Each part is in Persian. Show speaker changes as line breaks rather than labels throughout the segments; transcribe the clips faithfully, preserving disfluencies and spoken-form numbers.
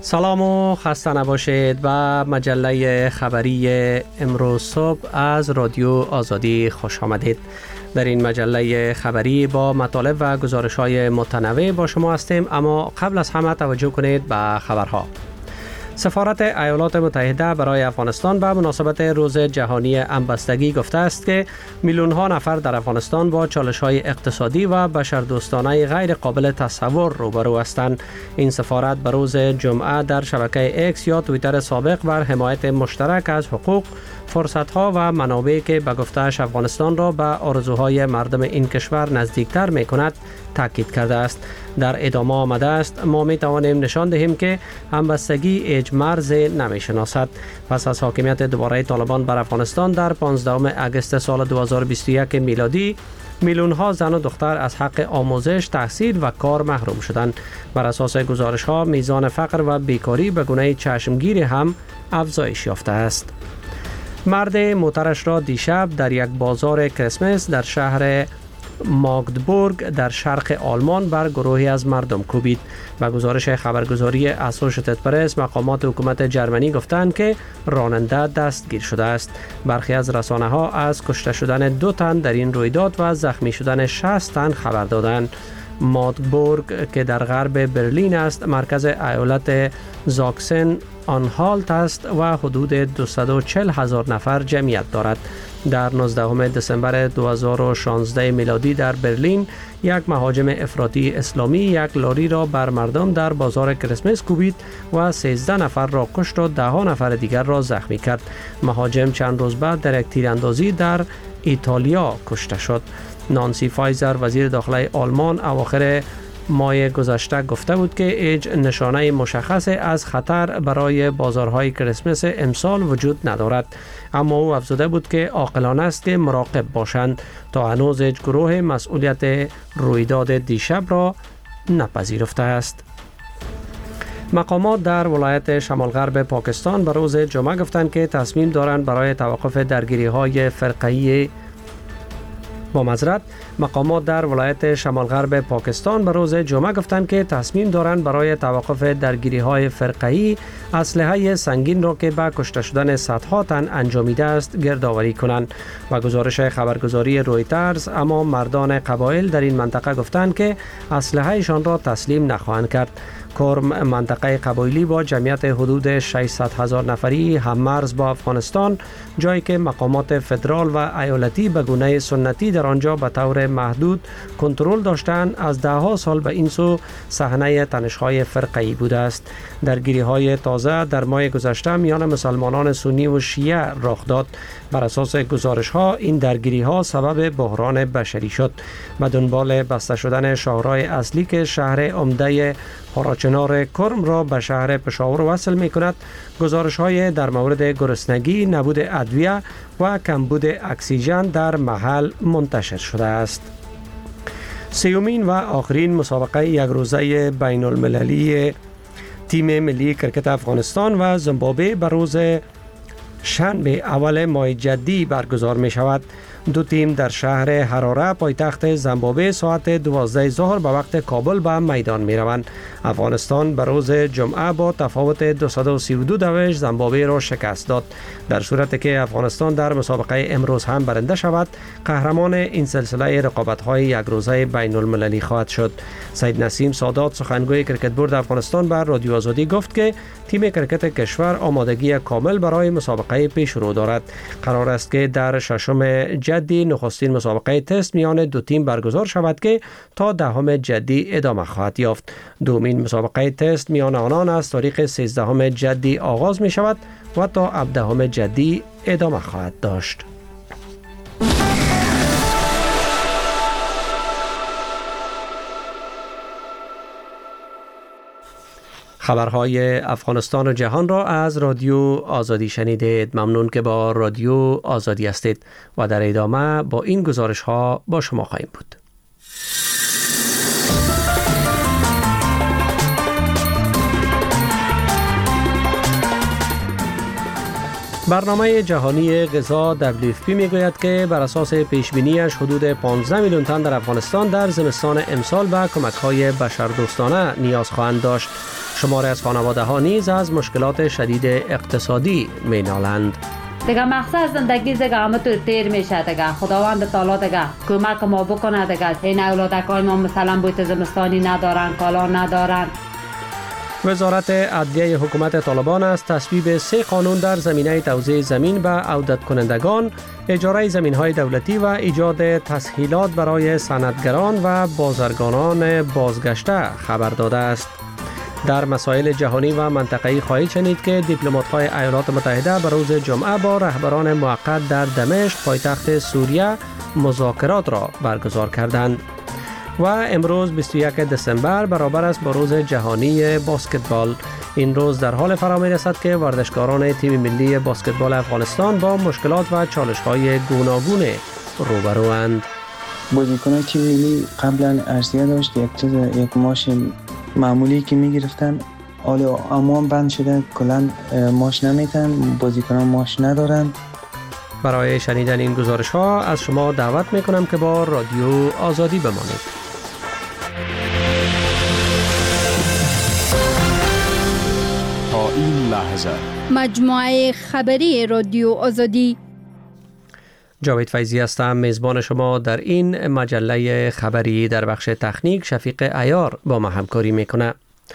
سلام و خسته نباشید. و مجله خبری امروز صبح از رادیو آزادی خوش آمدید. در این مجله خبری با مطالب و گزارش‌های متنوع با شما هستیم، اما قبل از همه توجه کنید به خبرها. سفارت ایالات متحده برای افغانستان به مناسبت روز جهانی همبستگی گفته است که میلیون ها نفر در افغانستان با چالش‌های اقتصادی و بشردوستانه غیر قابل تصور روبرو هستند. این سفارت به روز جمعه در شبکه اکس یا توییتر سابق بر حمایت مشترک از حقوق، فرصت‌ها و منابعی که به گفته‌اش افغانستان را به آرزوهای مردم این کشور نزدیکتر می‌کند تاکید کرده است. در ادامه آمده است: ما می توانیم نشان دهیم که همبستگی هیچ مرزی نمی شناسد. پس از حاکمیت دوباره طالبان بر افغانستان در پانزدهم اگست سال دو هزار و بیست و یک میلادی، میلیون ها زن و دختر از حق آموزش، تحصیل و کار محروم شدند. بر اساس گزارش ها میزان فقر و بیکاری به گونه چشمگیری هم افزایش یافته است. مرد موترش را دیشب در یک بازار کریسمس در شهر ماگدبورگ در شرق آلمان بر گروهی از مردم کوبید. به گزارش خبرگزاری اسوشیتد پرس، مقامات حکومت جرمنی گفتند که راننده دستگیر شده است. برخی از رسانه ها از کشته شدن دو تن در این رویداد و زخمی شدن شصت تن خبر دادند. ماگدبورگ که در غرب برلین است، مرکز ایالت زاکسن آنهالت است و حدود دویست و چهل هزار نفر جمعیت دارد. در نوزدهم دسامبر دو هزار و شانزده میلادی در برلین یک مهاجم افراطی اسلامی یک لاری را بر مردم در بازار کریسمس کوبید و سیزده نفر را کشت و ده نفر دیگر را زخمی کرد. مهاجم چند روز بعد در یک تیراندازی در ایتالیا کشته شد. نانسی فایزر وزیر داخلی آلمان اواخر ماه گذشته گفته بود که هیچ نشانه مشخص از خطر برای بازارهای کریسمس امسال وجود ندارد، اما او افزوده بود که عاقلانه است که مراقب باشند تا هنوز هیچ گروه مسئولیت رویداد دیشب را نپذیرفته است. مقامات در ولایت شمال غرب پاکستان به روز جمعه گفتند که تصمیم دارند برای توقف درگیری های فرقه‌ای با معذرت مقامات در ولایت شمال غرب پاکستان به روز جمعه گفتند که تصمیم دارند برای توقف درگیری های فرقه‌ای اسلحه سنگین را که به کشته شدن صدها تن انجامیده است گردآوری کنند. و گزارش خبرگزاری رویترز، اما مردان قبایل در این منطقه گفتند که اسلحه‌شان را تسلیم نخواهند کرد. کرم منطقه قبایلی با جمعیت حدود ششصد هزار نفری هم‌مرز با افغانستان، جایی که مقامات فدرال و ایالتی به گونه سنتی در آنجا به طور محدود کنترل داشتند، از ده ها سال به این سو صحنه تنش‌های فرقه‌ای بوده است. درگیری‌های تازه در ماه گذشته میان مسلمانان سنی و شیعه رخ داد. بر اساس گزارش‌ها این درگیری‌ها سبب بحران بشری شد. به دنبال بسته شدن شاهراه اصلی که شهر عمده هاراچنار کرم را به شهر پشاور وصل می کند، گزارش های در مورد گرسنگی، نبود ادویه و کمبود اکسیژن در محل منتشر شده است. سیومین و آخرین مسابقه یک روزه بین المللی تیم ملی کرکت افغانستان و زیمبابوه به روز شنبه اول ماه جدی برگزار می شود. دو تیم در شهر حراره پایتخت زیمبابوه ساعت دوازده ظهر به وقت کابل به میدان می روند. افغانستان به روز جمعه با تفاوت دویست و سی و دو دویش زیمبابوه را شکست داد. در صورتی که افغانستان در مسابقه امروز هم برنده شود، قهرمان این سلسله رقابت‌های یک روزه بین المللی خواهد شد. سید نسیم سادات، سخنگوی کرکت بورد افغانستان، بر رادیو آزادی گفت که تیم کرکت کشور آمادگی کامل برای مسابقه پیش رو دارد. قرار است که در ششم جدی نخستین مسابقه تست میان دو تیم برگزار شود که تا دهم جدی ادامه خواهد یافت. دومین مسابقه تست میان آنان از تاریخ سیزدهم جدی آغاز می شود و تا هفدهم جدی ادامه خواهد داشت. خبرهای افغانستان و جهان را از رادیو آزادی شنیدید. ممنون که با رادیو آزادی هستید و در ادامه با این گزارش ها با شما خواهیم بود. برنامه جهانی غذا دبلیو اف پی میگوید که بر اساس پیشبینیش حدود پانزده میلیون تن در افغانستان در زمستان امسال به کمک‌های بشردوستانه نیاز خواهند داشت. شماری از خانواده‌ها نیز از مشکلات شدید اقتصادی می‌نالند.
دیگه مقصد زندگی دیگه همه تو تیر میشه دیگه. خداوند تعالی دیگه کمک ما بکنه دیگه. این اولادکای ما مثلا بوت زمستانی ندارن، کالا ندارن.
وزارت عدلیه حکومت طالبان است تصویب سه قانون در زمینه توزیع زمین به عودت کنندگان، اجاره زمین‌های دولتی و ایجاد تسهیلات برای صنعتگران و بازرگانان بازگشته خبر داده است. در مسائل جهانی و منطقه‌ای خواهید شنید که دیپلمات‌های ایالات متحده به روز جمعه با رهبران موقت در دمشق پایتخت سوریه مذاکرات را برگزار کردند. و امروز بیست و یک دسامبر برابر است با روز جهانی باسکتبال. این روز در حال فرا می‌رسد که ورزشکاران تیم ملی باسکتبال افغانستان با مشکلات و چالش‌های گوناگون روبروند.
بازیکنان تیم ملی قبلا ارزیه داشت، یک چیز یک ماش معمولی که می‌گرفتن، حالا اما بند شده، کلا ماش نمیتن، بازیکنان ماش ندارن.
برای شنیدن این گزارش‌ها از شما دعوت می‌کنم که با رادیو آزادی بمانید.
تا این لحظه
مجموعه خبری رادیو آزادی.
جاوید فیضی هستم، میزبان شما در این مجله خبری. در بخش تکنیک شفیق عیار با ما همکاری میکنه.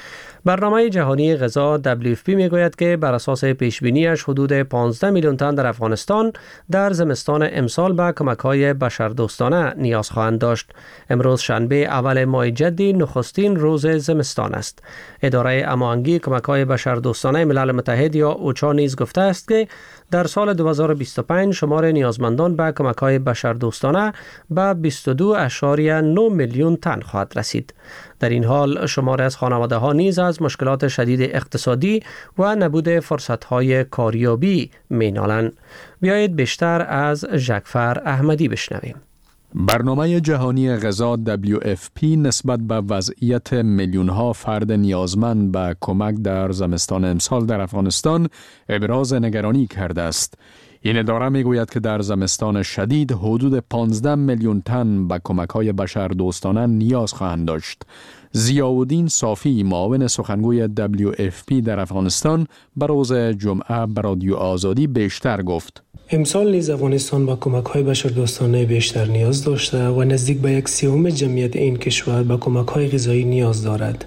برنامه جهانی غذا دبلیو اف پی میگوید که بر اساس پیشبینیش حدود پانزده میلیون تن در افغانستان در زمستان امسال به کمک‌های بشردوستانه نیاز خواهند داشت. امروز شنبه اول ماه جدی نخستین روز زمستان است. اداره هماهنگی کمک‌های بشردوستانه ملل متحد یا اوچا نیز گفته است که در سال دو هزار و بیست و پنج شمار نیازمندان به کمک‌های بشردوستانه به بیست و دو اشاریه نه میلیون تن خواهد رسید. در این حال شمار از خانواده‌ها نیز از مشکلات شدید اقتصادی و نبود فرصت‌های کاریابی می‌نالند. بیایید بیشتر از ژکفر احمدی بشنویم.
برنامه جهانی غذا دبلیو اف پی نسبت به وضعیت میلیون‌ها فرد نیازمند به کمک در زمستان امسال در افغانستان ابراز نگرانی کرده است. این اداره میگوید که در زمستان شدید حدود پانزده میلیون تن به کمک‌های بشردوستانه نیاز خواهند داشت. ضیاءالدین صافی، معاون سخنگوی دبلیو اف پی در افغانستان، به روز جمعه به رادیو آزادی بیشتر گفت.
امسال نیز افغانستان با کمک‌های بشردوستانه بیشتر نیاز داشته و نزدیک به یک سوم جمعیت این کشور به کمک‌های غذایی نیاز دارد.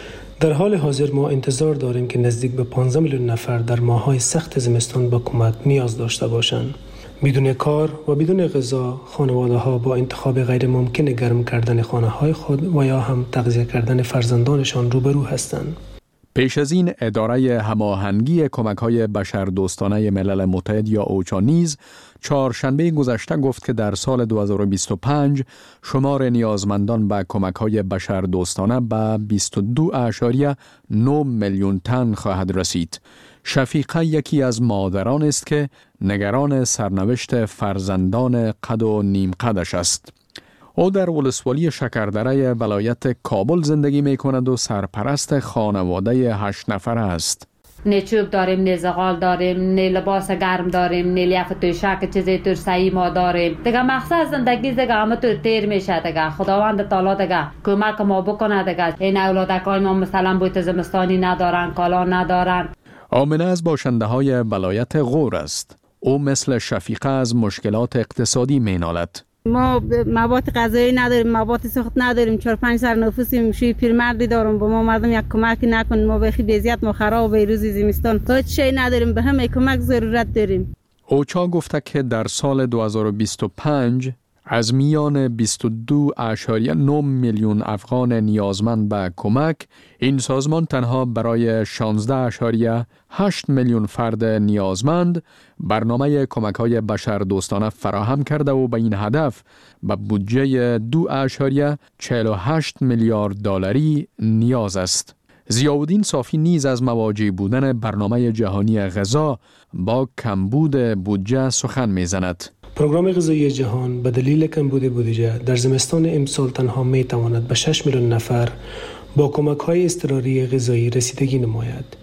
در حال حاضر ما انتظار داریم که نزدیک به پانزده میلیون نفر در ماه‌های سخت زمستان به کمک نیاز داشته باشند. بدون کار و بدون غذا خانواده‌ها با انتخاب غیر ممکن گرم کردن خانه‌های خود و یا هم تغذیه کردن فرزندانشان روبرو هستند.
پیش از این اداره هماهنگی کمک‌های بشردوستانه ملل متحد یا اوچا نیز چهارشنبه گذشته گفت که در سال دو هزار و بیست و پنج شمار نیازمندان به کمک‌های بشردوستانه به بیست و دو اشاریه نه میلیون تن خواهد رسید. شفیقه یکی از مادران است که نگران سرنوشت فرزندان قد و نیم قدش است. او در ولسوالی شکردره ولایت کابل زندگی می کند و سرپرست خانواده هشت نفر است.
نه چوب داریم، نه زغال داریم، نه لباس گرم داریم، نه لیاف توشک چیزی ترسایی ما داریم. دیگه مقصد زندگی دیگه همه تو تیر میشه دیگه. خداوند تعالی دیگه کمک ما بکنه دیگه. این اولادکای ما مثلا بوت زمستانی ندارن، کالا ندارن.
آمنه از باشنده های ولایت غور است. او مثل شفیقه از مشکلات اقتصادی می نالد.
ما مواد غذایی نداریم، مواد سخت نداریم، چهار پنج سر نفوسیم، شوی پیرمردی دارم، با ما مردم یک کمک نکن، ما بخی بیزیت ما خراب به روز زمستان هیچ شی نداریم، به همه کمک ضرورت داریم. اوچا
گفته که در سال دو هزار و بیست و پنج از میان بیست و دو اشاریه نه میلیون افغان نیازمند به کمک، این سازمان تنها برای شانزده اشاریه هشت میلیون فرد نیازمند برنامه کمک‌های بشردوستانه فراهم کرده و به این هدف به بودجه دو اشاریه چهل و هشت میلیارد دلاری نیاز است. ضیاءالدین صافی نیز از مواجه بودن برنامه جهانی غذا با کمبود بودجه سخن می‌زند.
پروگرام غذایی جهان به دلیل کمبود بودجه در زمستان امسال تنها می تواند به شش میلیون نفر با کمک‌های اضطراری غذایی رسیدگی نماید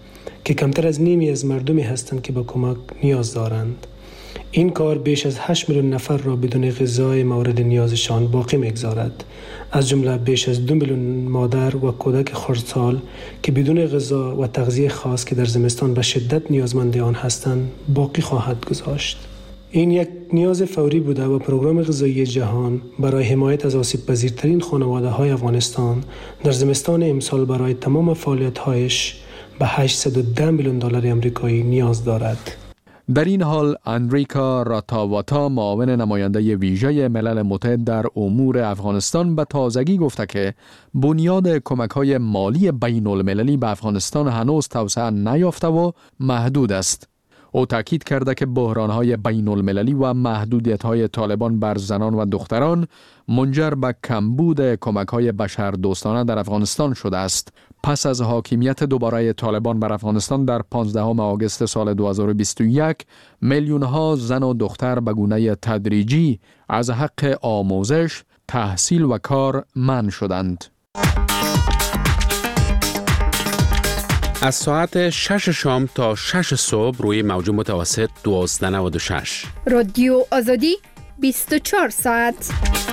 که کمتر از نیمی از مردمی هستند که به کمک نیاز دارند. این کار بیش از هشت میلیون نفر را بدون غذای مورد نیازشان باقی میگذارد، از جمله بیش از دو میلیون مادر و کودک خردسال که بدون غذا و تغذیه خاص که در زمستان به شدت نیازمند آن هستند باقی خواهد گذاشت. این یک نیاز فوری بوده و پروگرام غذایی جهان برای حمایت از آسیب پذیرترین خانواده های افغانستان در زمستان امسال برای تمام فعالیت‌هایش به هشتصد و ده میلیون دلار آمریکایی نیاز دارد.
در این حال اندریکا راتاواتا، معاون نماینده ویژه ملل متحد در امور افغانستان، به تازگی گفته که بنیاد کمک‌های مالی بین المللی به افغانستان هنوز توسعه نیافته و محدود است. او تاکید کرده که بحران‌های بین المللی و محدودیت‌های طالبان بر زنان و دختران منجر به کمبود کمک‌های بشردوستانه در افغانستان شده است. پس از حاکمیت دوباره طالبان بر افغانستان در پانزدهم آگوست سال دو هزار و بیست و یک، میلیون‌ها زن و دختر به گونه تدریجی از حق آموزش، تحصیل و کار منع شدند.
از ساعت شش شام تا شش صبح روی موج متوسط دوازده و نود و شش.
رادیو آزادی بیست و چهار ساعت.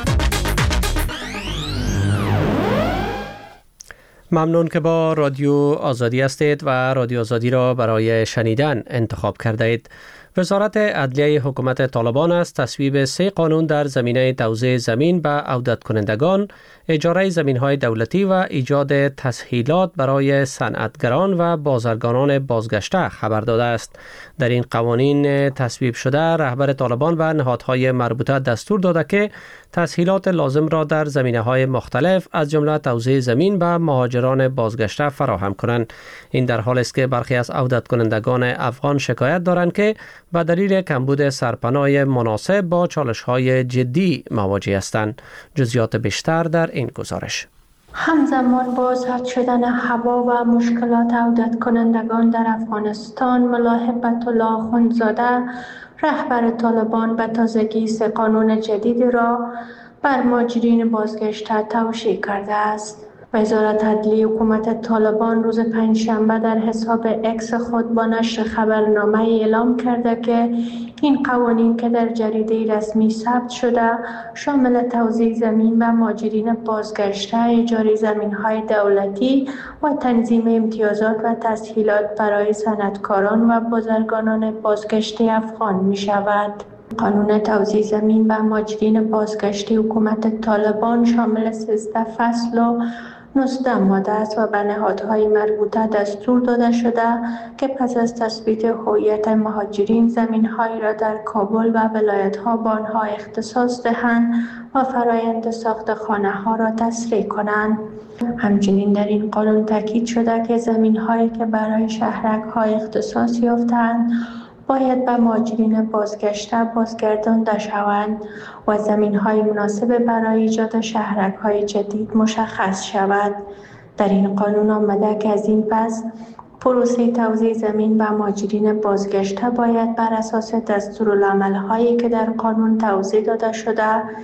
ممنون که با رادیو آزادی هستید و رادیو آزادی را برای شنیدن انتخاب کرده اید. وزارت عدلیه حکومت طالبان است تصویب سه قانون در زمینه توزیع زمین به عودت کنندگان، اجاره زمین‌های دولتی و ایجاد تسهیلات برای صنعتگران و بازرگانان بازگشته خبر داده است. در این قوانین تصویب شده رهبر طالبان و نهادهای مربوطه دستور داده که تسهیلات لازم را در زمینه‌های مختلف از جمله توزیع زمین به مهاجران بازگشته فراهم کنند. این در حالی است که برخی از عودت کنندگان افغان شکایت دارند که به دلیل کمبود سرپناه مناسب با چالش‌های جدی مواجه هستند. جزئیات بیشتر در این گزارش.
همزمان با سرد شدن هوا و مشکلات عودت کنندگان در افغانستان، ملاحب بیت‌الله آخوندزاده رهبر طالبان به تازگی سه قانون جدید را بر مهاجرین بازگشته توشیح کرده است. وزارت عدلیه حکومت طالبان روز پنجشنبه در حساب اکس خود با نشر خبرنامه اعلام کرده که این قوانین که در جریده رسمی ثبت شده شامل توزیع زمین و مهاجرین بازگشته، اجاره زمین‌های دولتی و تنظیم امتیازات و تسهیلات برای صنعتکاران و بازرگانان بازگشته افغان می شود. قانون توزیع زمین و مهاجرین بازگشته حکومت طالبان شامل سیزده فصل و نوزده ماده است و به نهادهای مربوطه دستور داده شده که پس از تثبیت هویت مهاجرین زمین‌هایی را در کابل و ولایت‌ها به آنها اختصاص دهند و فرایند ساخت خانه‌ها را تسریع کنند. همچنین در این قانون تاکید شده که زمین‌هایی که برای شهرک‌ها اختصاص یافته‌اند باید به مهاجرین بازگشته بازگردانده شوند و زمین‌های مناسب برای ایجاد شهرک‌های جدید مشخص شود. در این قانون آمده که از این پس پروسه توزیع زمین به مهاجرین بازگشته باید بر اساس دستورالعمل‌هایی که در قانون توضیح داده شده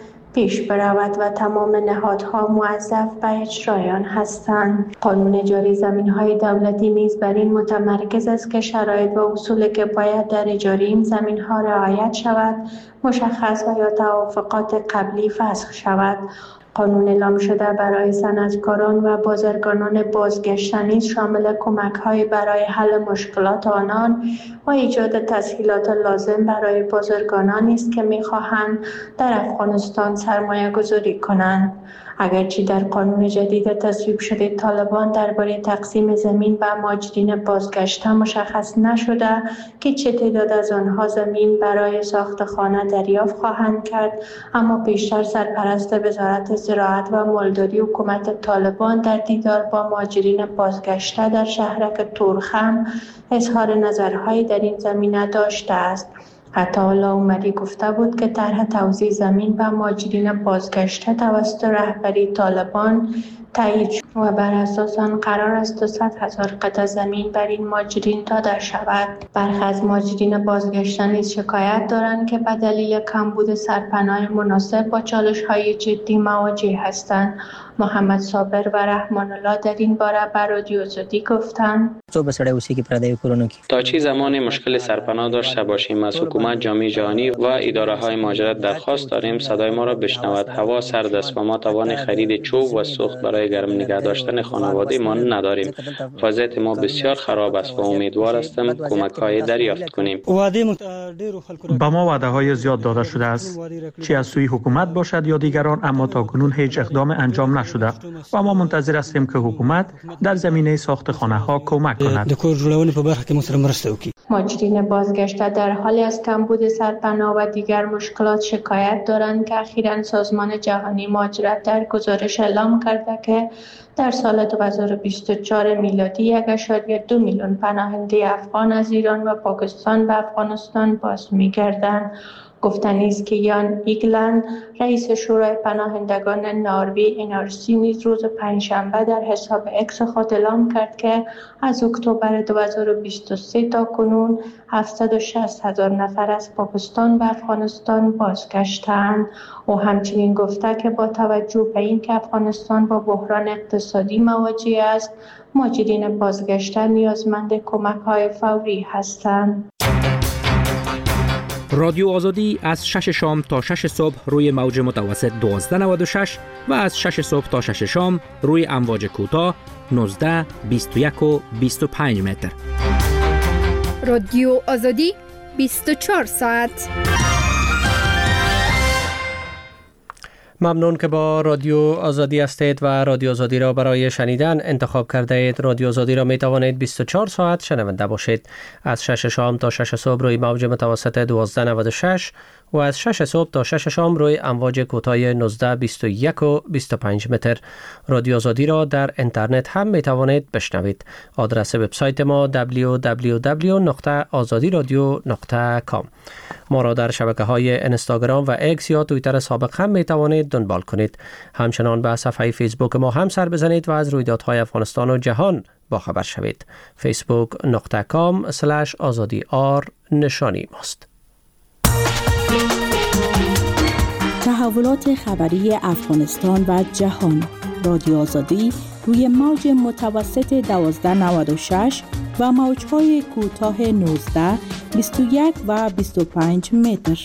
پیش برود و تمام نهادها موظف به اجرای آن هستند. قانون اجاره زمین‌های دولتی نیز بر این متمرکز است که شرایط و اصولی که باید در اجاره این زمین‌ها رعایت شود مشخص و یا توافقات قبلی فسخ شود. قانون اعلام شده برای صنعتکاران و بازرگانان بازگشته نیز شامل کمک‌های برای حل مشکلات آنان و ایجاد تسهیلات لازم برای بازرگانانی است که می‌خواهند در افغانستان سرمایه گذاری کنند. اگرچه در قانون جدید تصویب شده طالبان درباره تقسیم زمین به مهاجرین بازگشته مشخص نشده که چه تعداد از آنها زمین برای ساخت خانه دریافت خواهند کرد، اما پیشتر سرپرست وزارت زراعت و مالداری حکومت طالبان در دیدار با مهاجرین بازگشته در شهرک تورخم اظهار نظرهایی در این زمینه داشته است. عطاالله عمری گفته بود که طرح توزیع زمین و مهاجرین بازگشته توسط رهبری طالبان تایید شد و بر اساس آن قرار است صد هزار قطعه زمین بر این مهاجرین داده شود. برخی از مهاجرین بازگشته نیز شکایت دارند که به دلیل کمبود سرپناه مناسب با چالش‌های جدی مواجه هستند. محمد صابر و رحمان الله در این باره بر رادیو آزادی گفتند
تا چه زمانی مشکل سرپناه داشته باشیم از حکومت، جامعه جهانی و اداره های مهاجرت درخواست داریم صدای ما را بشنود. هوا سرد است و ما توان خرید چوب و سوخت برای گرم نگه داشتن خانواده ما نداریم. وضعیت ما بسیار خراب است و امیدوار هستم کمک های دریافت کنیم.
با ما وعده های زیاد داده شده است، چه از سوی حکومت باشد یا دیگران، اما تا کنون هیچ اقدام انجام نشده و ما منتظر هستیم که حکومت در زمینه ساخت خانه ها کمک کند.
مهاجرین بازگشته در حالی از کمبود سرپناه و دیگر مشکلات شکایت دارند که اخیراً سازمان جهانی مهاجرت در گزارش اعلام کرده که در سال دو هزار و بیست و چهار میلادی یک ممیز دو میلیون پناهنده افغان از ایران و پاکستان به افغانستان باز می‌گردند. گفتنی است که یان ایگلند رئیس شورای پناهندگان نروژ ان آر سی نیز روز پنجشنبه در حساب اکس خود اعلام کرد که از اکتبر دو هزار و بیست و سه تا کنون هفتصد و شصت هزار نفر از پاکستان به افغانستان بازگشتند. او همچنین گفته که با توجه به اینکه افغانستان با بحران اقتصادی مواجه است، مهاجرین بازگشته نیازمند کمک‌های فوری هستند.
رادیو آزادی از شش شام تا شش صبح روی موج متوسط دوازده نود و شش و از شش صبح تا شش شام روی امواج کوتاه نوزده، بیست و یک و بیست و پنج متر.
رادیو آزادی بیست و چهار ساعت.
ممنون که با رادیو آزادی هستید و رادیو آزادی را برای شنیدن انتخاب کرده اید. رادیو آزادی را می توانید بیست و چهار ساعت شنونده باشید. از شش شام تا شش صبح روی موج متوسط دوازده نود و شش و از شش صبح تا شش شام روی امواج کوتاه نوزده، بیست و یک و بیست و پنج متر. رادیو آزادی را در اینترنت هم می توانید بشنوید. آدرس وبسایت ما دبلیو دبلیو دبلیو دات آزادی رادیو دات کام. ما را در شبکه‌های اینستاگرام و ایکس یا توییتر سابق هم می توانید دنبال کنید. همچنان به صفحه فیسبوک ما هم سر بزنید و از رویدادهای افغانستان و جهان با خبر شوید. فیسبوک دات کام اسلش آزادی آر نشانی ماست.
تحولات خبری افغانستان و جهان. رادیو آزادی روی موج متوسط دوازده نود و شش و موج‌های کوتاه نوزده، بیست و یک و بیست و پنج متر.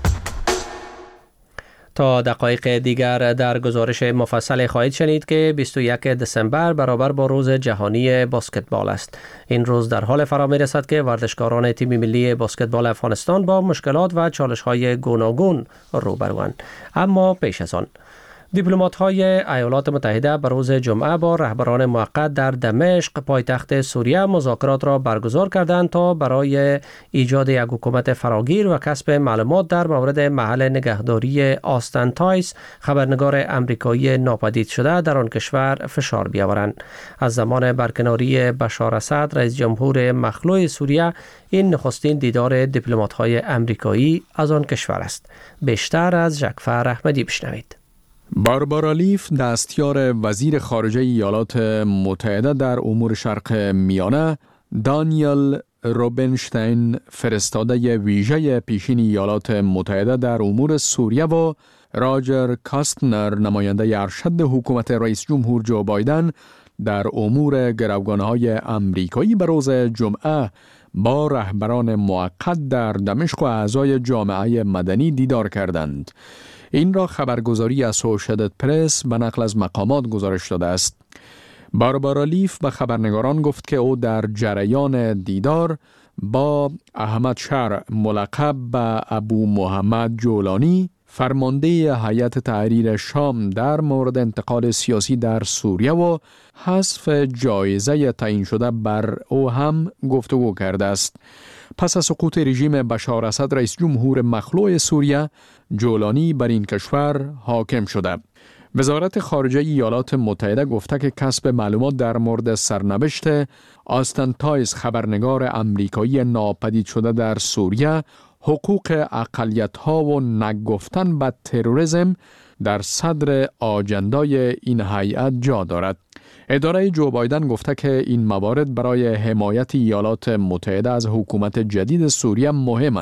تا دقایق دیگر در گزارش مفصل خواهید شنید که بیست و یک دسامبر برابر با روز جهانی بسکتبال است. این روز در حال فرا می رسد که ورزشکاران تیم ملی بسکتبال افغانستان با مشکلات و چالش‌های گوناگون روبروند. اما پیش از آن دیپلمات‌های ایالات متحده بر روز جمعه با رهبران موقت در دمشق پایتخت سوریه مذاکرات را برگزار کردند تا برای ایجاد یک حکومت فراگیر و کسب معلومات در مورد محل نگهداری آستن تایس، خبرنگار امریکایی ناپدید شده در آن کشور، فشار بیاورند. از زمان برکناری بشار اسد رئیس جمهور مخلوع سوریه این نخستین دیدار دیپلمات‌های امریکایی از آن کشور است. بیشتر از جعفر احمدی بشنوید.
باربارا لیف دستیار وزیر خارجه ایالات متحده در امور شرق میانه، دانیل روبنشتین فرستاده ویژه پیشین ایالات متحده در امور سوریه و راجر کاستنر نماینده ارشد حکومت رئیس جمهور جو بایدن در امور گروگانهای امریکایی به روز جمعه با رهبران موقت در دمشق و اعضای جامعه مدنی دیدار کردند. این را خبرگزاری اسوشییتد پرس به نقل از مقامات گزارش داده است. باربارا لیف به خبرنگاران گفت که او در جریان دیدار با احمد شر ملقب به ابو محمد جولانی، فرمانده هیئت تحریر شام در مورد انتقال سیاسی در سوریه و حذف جایزه تعیین شده بر او هم گفتگو کرده است. پس از سقوط رژیم بشار اسد رئیس جمهور مخلوع سوریه، جولانی بر این کشور حاکم شده. وزارت خارجه ایالات متحده گفته که کسب معلومات در مورد سرنوشت آستن تایس، خبرنگار امریکایی ناپدید شده در سوریه، حقوق اقلیت‌ها و نگفتن به تروریسم در صدر آجندای این هیئت جا دارد. اداره جو بایدن گفته که این موارد برای حمایت ایالات متحده از حکومت جدید سوریه مهم است.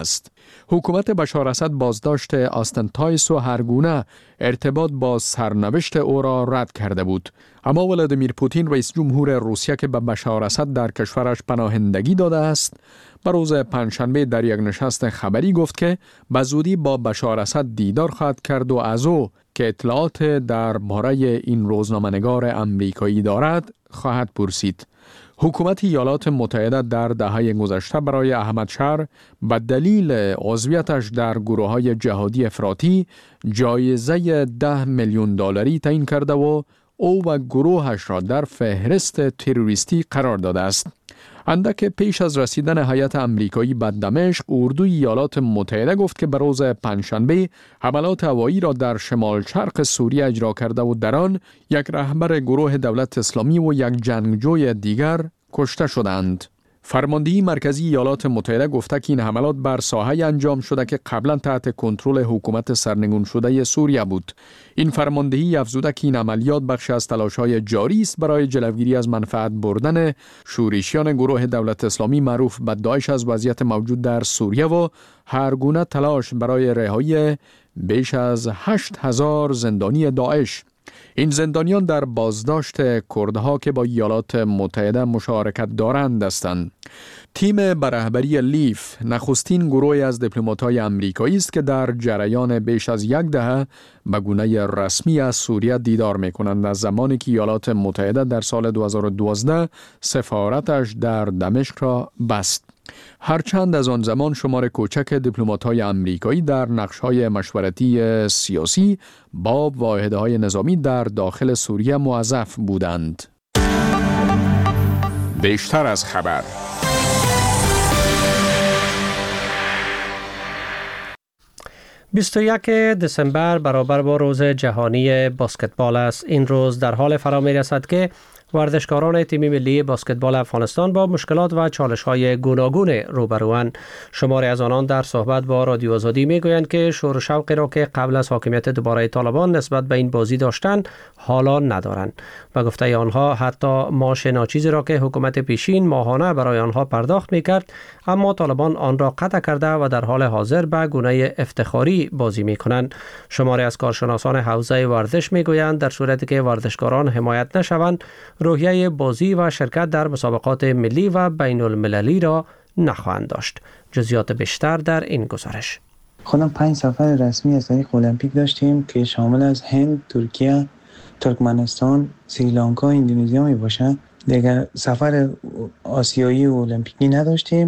حکومت بشار اسد بازداشت آستن تایس و هر گونه ارتباط با سرنوشت او را رد کرده بود. اما ولادیمیر پوتین رئیس جمهور روسیه که به بشار اسد در کشورش پناهندگی داده است، به روز پنجشنبه در یک نشست خبری گفت که به زودی با بشار اسد دیدار خواهد کرد و از او که اطلاعات درباره این روزنامه‌نگار امریکایی دارد خواهد پرسید. حکومت ایالات متحده در دهه گذشته برای احمد شهر به دلیل عضویتش در گروه‌های جهادی افراطی جایزه ده میلیون دلاری تعیین کرده و او و گروهش را در فهرست تروریستی قرار داده است. اندک پیش از رسیدن هیئت امریکایی به دمشق، اردوی ایالات متحده گفت که به روز پنجشنبه حملات هوایی را در شمال شرق سوریه اجرا کرده و در آن یک رهبر گروه دولت اسلامی و یک جنگجوی دیگر کشته شدند. فرماندهی مرکزی ایالات متحده گفته که این حملات بر ساحه انجام شده که قبلا تحت کنترل حکومت سرنگون شده سوریه بود. این فرماندهی افزوده که این عملیات بخشی از تلاش‌های جاری است برای جلوگیری از منفعت بردن شورشیان گروه دولت اسلامی معروف به داعش از وضعیت موجود در سوریه و هر گونه تلاش برای رهایی بیش از هشت هزار زندانی داعش. این زندانیان در بازداشت کردها که با ایالات متحده مشارکت دارند هستند. تیم به رهبری لیف نخستین گروهی از دیپلمات‌های امریکایی است که در جریان بیش از یک دهه به گونه رسمی از سوریه دیدار می‌کنند از زمانی که ایالات متحده در سال دو هزار و دوازده سفارتش در دمشق را بست. هرچند از آن زمان شمار کوچک دیپلمات‌های امریکایی در نقش‌های مشورتی سیاسی با واحدهای نظامی در داخل سوریه موظف بودند.
بیشتر از خبر.
بیست و یک دسامبر برابر با روز جهانی بسکتبال است. این روز در حال فرا می‌رسد که ورزشکاران تیم ملی بسکتبال افغانستان با مشکلات و چالش‌های گوناگون روبروند. شماری از آنان در صحبت با رادیو آزادی می‌گویند که شور و شوقی را که قبل از حاکمیت دوباره طالبان نسبت به این بازی داشتند حالا ندارند. به گفته آنها حتی معاش ناچیزی را که حکومت پیشین ماهانه برای آنها پرداخت می‌کرد، اما طالبان آن را قطع کرده و در حال حاضر به گونه افتخاری بازی می‌کنند. شماری از کارشناسان حوزه ورزش می‌گویند در صورتی که ورزشکاران حمایت نشوند، روحیه بازی و شرکت در مسابقات ملی و بین المللی را نخواهند داشت. جزئیات بیشتر در این گزارش.
خودم پنج سفر رسمی از طریق المپیک داشتیم که شامل از هند، ترکیه، ترکمنستان، سریلانکا، اندونزیا می باشن. دیگه سفر آسیایی و المپیکی نداشتیم.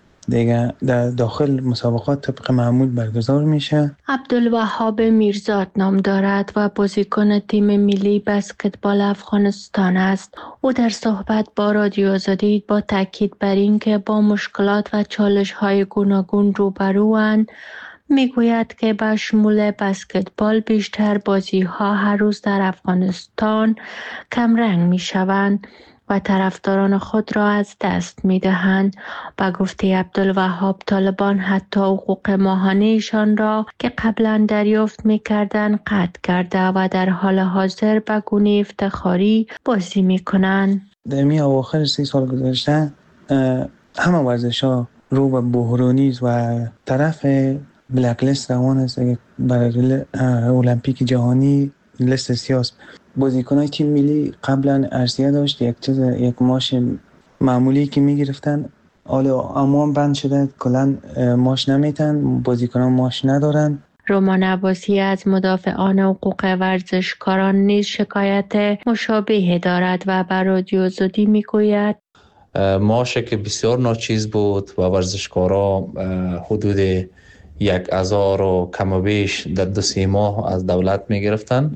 دیگه در داخل مسابقات طبق معمول برگزار میشه.
عبدالوهاب میرزاد نام دارد و بازیکن تیم ملی بسکتبال افغانستان است. او در صحبت با رادیو آزادی با تاکید بر اینکه با مشکلات و چالش‌های گوناگون روبروند میگوید که به شمول بسکتبال بیشتر بازی‌ها هر روز در افغانستان کمرنگ میشوند و طرفداران خود را از دست می دهند. با گفته عبدالوهاب طالبان حتی حقوق ماهانه‌شان را که قبلا دریافت می کردند قطع کرده و در حال حاضر به گونه افتخاری بازی می کنند.
در می اواخر سی سال گذشته همه ورزش ها رو به بحرانی و طرف بلک لیست روان است برای المپیک جهانی لیست سیاست. بازیکنای تیم ملی قبلا ارسیه داشت یک چیز یک ماش معمولی که میگرفتن، حالا اما بند شده کلا ماش نمیتن، بازیکنان ماش ندارن.
رومان عباسی از مدافعان حقوق ورزشکاران نیز شکایت مشابه دارد و بر رادیو آزادی میگوید
ماش که بسیار ناچیز بود و ورزشکارا حدود یک هزار و کم و بیش در دو سه ماه از دولت میگرفتن.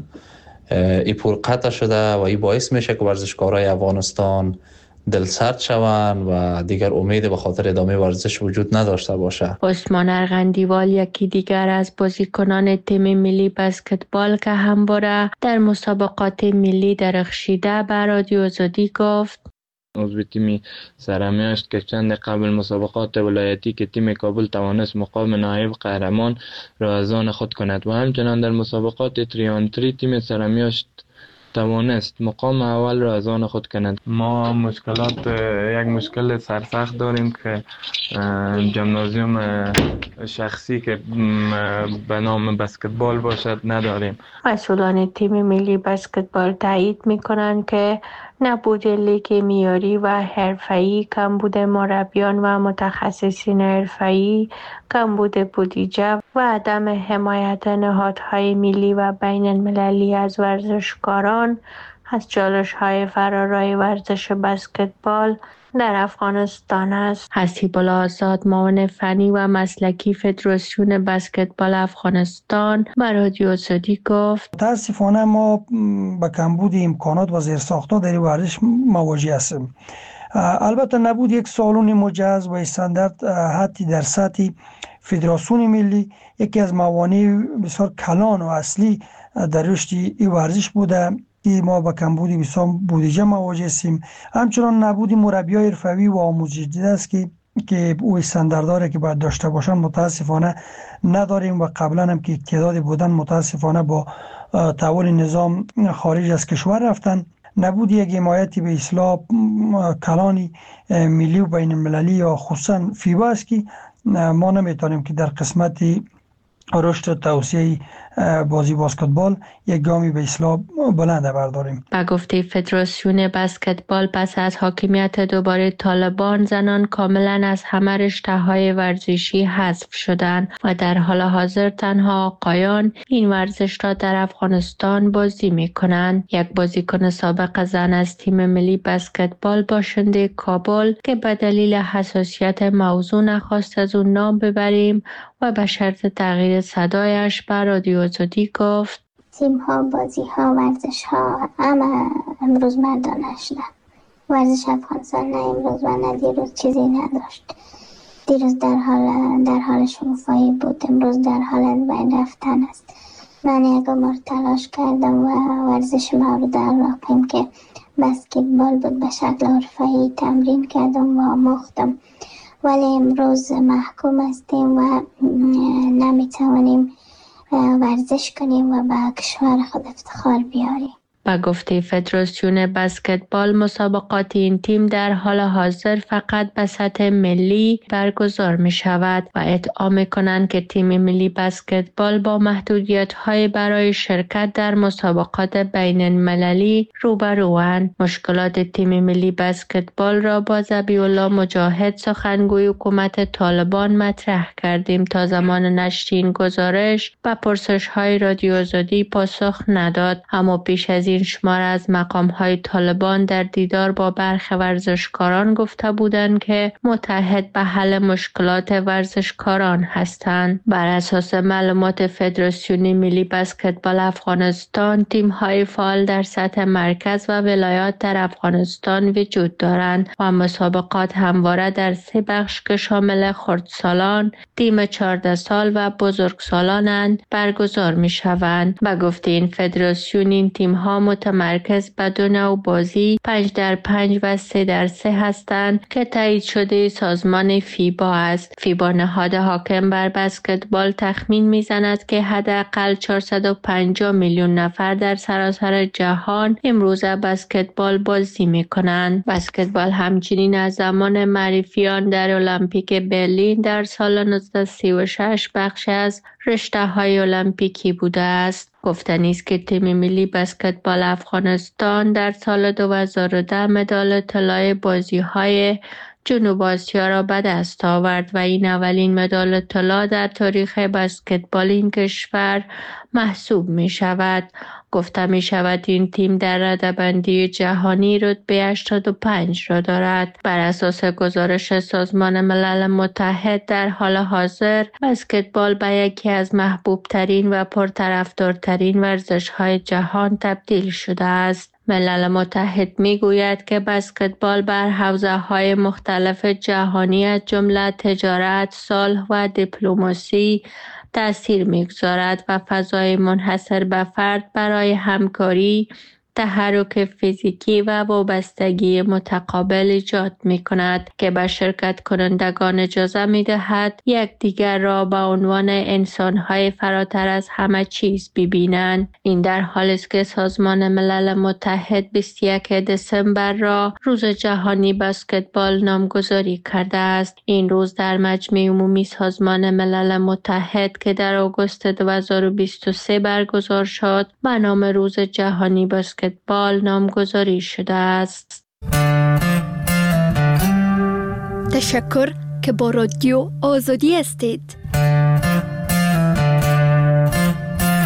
ای پول قطع شده و ای باعث میشه که ورزشکارای افغانستان دلسرد شوند و دیگر امید به خاطر ادامه ورزش وجود نداشته باشه.
عثمان ارغندیوال یکی دیگر از بازیکنان تیم ملی بسکتبال که همواره در مسابقات ملی درخشیده به رادیو آزادی گفت
عضو تیم سرمی است که چند قبل مسابقات ولایتی که تیم کابل توانست مقام نایب قهرمان را از آن خود کند و همچنان در مسابقات تری آن تری تیم سرمی است توانست مقام اول را از آن خود کنند.
ما مشکلات یک مشکل سرسخت داریم که ژیمنازیوم شخصی که به نام بسکتبال باشد نداریم.
مسئولان تیم ملی بسکتبال تایید می‌کنند که نبود لیگ معیاری و حرفه‌ای، کمبود مربیان و متخصصین حرفه‌ای، کمبود بودجه و عدم حمایت نهادهای ملی و بین المللی از ورزشکاران از چالش‌های فرارای ورزش بسکتبال در افغانستان است. حسیب الله آزاد، معاون فنی و مسلکی فدراسیون بسکتبال افغانستان، به رادیو آزادی گفت:
متاسفانه ما با کمبود امکانات و زیرساخت‌ها در ورزش مواجه هستیم. البته نبود یک سالن مجهز و استاندارد حتی در سطح فدراسیون ملی یکی از موانع بسیار کلان و اصلی در رشد این ورزش بوده که ما با کمبود بسیار بودجه مواجه هستیم. همچنان نبود مربیای حرفه‌ای و آموزش دیده است که که او استانداردها که باید داشته باشن متاسفانه نداریم و قبلا هم که تعدادی بودن متاسفانه با تحول نظام خارج از کشور رفتن. نبود یک حمایتی به اصلاح کلانی ملی و بین المللی یا خصوصا فیبا است که ما نمیتونیم که در قسمتی رشد و توسعه بازی بسکتبال یک گامی به اصلاح بلند برداریم.
با گفته فدراسیون بسکتبال، پس از حاکمیت دوباره طالبان، زنان کاملا از همه رشته‌های ورزشی حذف شدند و در حال حاضر تنها آقایان این ورزش را در افغانستان بازی می‌کنند. یک بازیکن سابق زن از تیم ملی بسکتبال باشنده کابل که به دلیل حساسیت موضوع نخواست از اون نام ببریم و به شرط تغییر صدایش بر رادیو آزادی گفت:
تیم ها، بازی ها، ورزش ها اما امروز مردانه شدن. ورزش افغانستان نه امروز و نه دیروز چیزی نداشت. دیروز در حال در حال شکوفایی بود، امروز در حال از بین رفتن است. من یک عمر تلاش کردم و ورزش مورد علاقه‌ام که بسکتبال بود به شکل حرفه‌ای تمرین کردم و آموختم، ولی امروز محکوم هستیم و نمیتوانیم ورزش کنیم و به کشور خود افتخار بیاریم.
با گفته فدراسیون بسکتبال، مسابقات این تیم در حال حاضر فقط به سطح ملی برگزار می شود و ادعا می کنند که تیم ملی بسکتبال با محدودیت های برای شرکت در مسابقات بین المللی روبروند. مشکلات تیم ملی بسکتبال را با ذبیح الله مجاهد، سخنگوی حکومت طالبان، مطرح کردیم. تا زمان نشر این گزارش به پرسش های رادیو آزادی پاسخ نداد، اما پیش از این شمار از مقام‌های طالبان در دیدار با برخی ورزشکاران گفته بودند که متحد به حل مشکلات ورزشکاران هستند. بر اساس معلومات فدراسیون ملی بسکتبال افغانستان، تیم‌های فعال در سطح مرکز و ولایات در افغانستان وجود دارند و مسابقات همواره در سه بخش که شامل خردسالان، تیم چهارده سال و بزرگسالانند برگزار می‌شوند. به گفته این فدراسیون، این تیم‌ها متمرکز به دو نوع بازی پنج در پنج و سه در سه هستند که تایید شده سازمان فیبا است. فیبا، نهاد حاکم بر بسکتبال، تخمین میزند که حداقل چهارصد و پنجاه میلیون نفر در سراسر جهان امروز بسکتبال بازی میکنند. بسکتبال همچنین از زمان معرفیان در المپیک برلین در سال نوزده سی و شش بخش از رشته‌های المپیکی بوده است. گفتنی است که تیم ملی بسکتبال افغانستان در سال دو هزار و ده مدال طلای بازی‌های جنوب آسیا را به دست آورد و این اولین مدال طلا در تاریخ بسکتبال این کشور محسوب می شود. گفته می شود این تیم در رده‌بندی جهانی رتبه هشتاد و پنج را دارد. بر اساس گزارش سازمان ملل متحد، در حال حاضر بسکتبال به یکی از محبوب ترین و پرطرفدارترین ورزش های جهان تبدیل شده است. ملل متحد می گوید که بسکتبال بر حوزه‌های مختلف جهانی از جمله تجارت، صلح و دیپلماسی تأثیر می‌گذارد و فضای منحصر به فرد برای همکاری، تحرک فیزیکی و وابستگی متقابل ایجاد می کند که به شرکت کنندگان اجازه می دهد یکدیگر را به عنوان انسان‌های فراتر از همه چیز ببینند. این در حالی است که سازمان ملل متحد بیست و یکم دسامبر را روز جهانی بسکتبال نامگذاری کرده است. این روز در مجمع عمومی سازمان ملل متحد که در آگوست دو هزار و بیست و سه برگزار شد به نام روز جهانی بسکتبال نامگذاری شده است.
تشکر که با رادیو آزادی هستید.